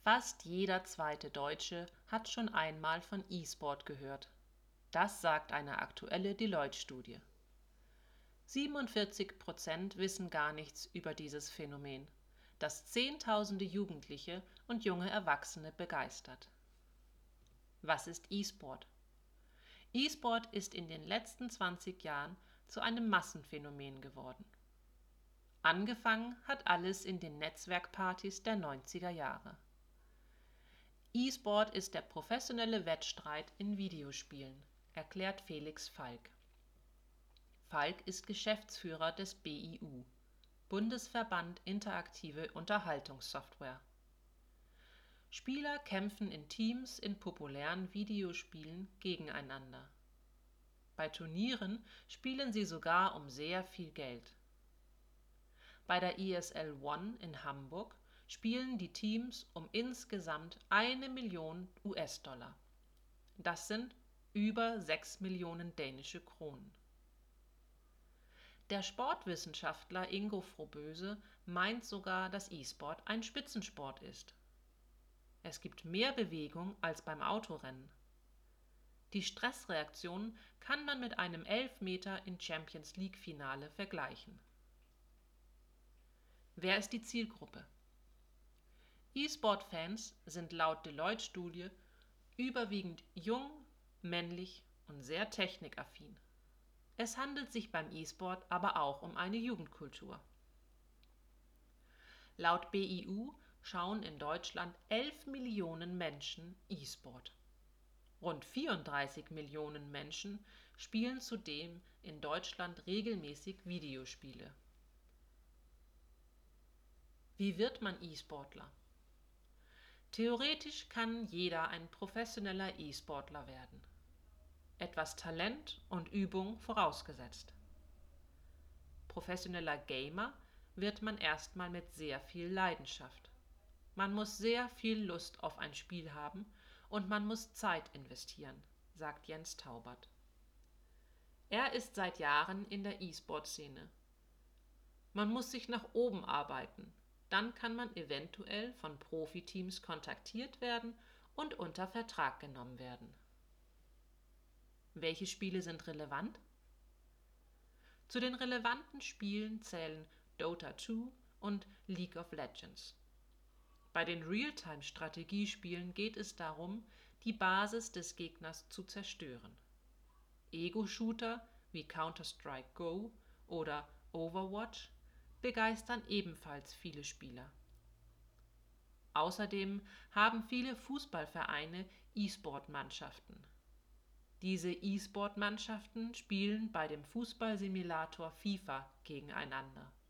Fast jeder zweite Deutsche hat schon einmal von E-Sport gehört. Das sagt eine aktuelle Deloitte-Studie. 47% wissen gar nichts über dieses Phänomen, das Zehntausende Jugendliche und junge Erwachsene begeistert. Was ist E-Sport? E-Sport ist in den letzten 20 Jahren zu einem Massenphänomen geworden. Angefangen hat alles in den Netzwerkpartys der 90er Jahre. E-Sport ist der professionelle Wettstreit in Videospielen, erklärt Felix Falk. Falk ist Geschäftsführer des BIU, Bundesverband Interaktive Unterhaltungssoftware. Spieler kämpfen in Teams in populären Videospielen gegeneinander. Bei Turnieren spielen sie sogar um sehr viel Geld. Bei der ESL One in Hamburg spielen die Teams um insgesamt 1 Million US-Dollar. Das sind über 6 Millionen dänische Kronen. Der Sportwissenschaftler Ingo Froboese meint sogar, dass E-Sport ein Spitzensport ist. Es gibt mehr Bewegung als beim Autorennen. Die Stressreaktion kann man mit einem Elfmeter im Champions-League-Finale vergleichen. Wer ist die Zielgruppe? E-Sport-Fans sind laut Deloitte-Studie überwiegend jung, männlich und sehr technikaffin. Es handelt sich beim E-Sport aber auch um eine Jugendkultur. Laut BIU schauen in Deutschland 11 Millionen Menschen E-Sport. Rund 34 Millionen Menschen spielen zudem in Deutschland regelmäßig Videospiele. Wie wird man E-Sportler? Theoretisch kann jeder ein professioneller E-Sportler werden. Etwas Talent und Übung vorausgesetzt. Professioneller Gamer wird man erstmal mit sehr viel Leidenschaft. Man muss sehr viel Lust auf ein Spiel haben und man muss Zeit investieren, sagt Jens Taubert. Er ist seit Jahren in der E-Sport-Szene. Man muss sich nach oben arbeiten, dann kann man eventuell von Profiteams kontaktiert werden und unter Vertrag genommen werden. Welche Spiele sind relevant? Zu den relevanten Spielen zählen Dota 2 und League of Legends. Bei den Realtime-Strategiespielen geht es darum, die Basis des Gegners zu zerstören. Ego-Shooter wie Counter-Strike Go oder Overwatch begeistern ebenfalls viele Spieler. Außerdem haben viele Fußballvereine E-Sport-Mannschaften. Diese E-Sport-Mannschaften spielen bei dem Fußballsimulator FIFA gegeneinander.